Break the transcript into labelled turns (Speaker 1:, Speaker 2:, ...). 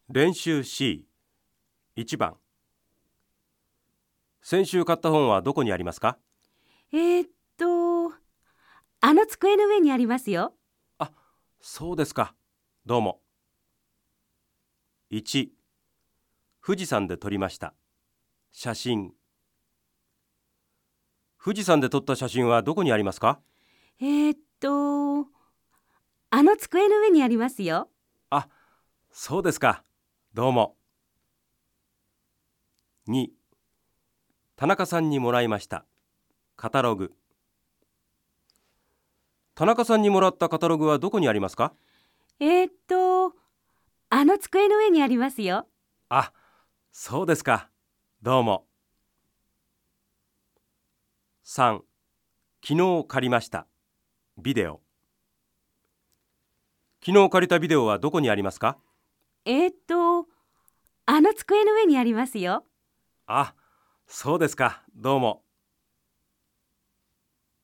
Speaker 1: 練習 C1 番。先週買った本はどこにありますか？
Speaker 2: あの机の上にありますよ。
Speaker 1: あ、そうですか。どうも。1、富士山で撮りました。写真。富士山で撮った写真はどこにありますか？
Speaker 2: あの机の上にありますよ。
Speaker 1: あ、そうですか。どうも。2、田中さんにもらいました。カタログ。田中さんにもらったカタログはどこにありますか？
Speaker 2: あの机の上にありますよ。
Speaker 1: あ、そうですか。どうも。3、昨日借りました。ビデオ。昨日借りたビデオはどこにありますか？
Speaker 2: あの机の上にありますよ。
Speaker 1: あ、そうですか。どうも。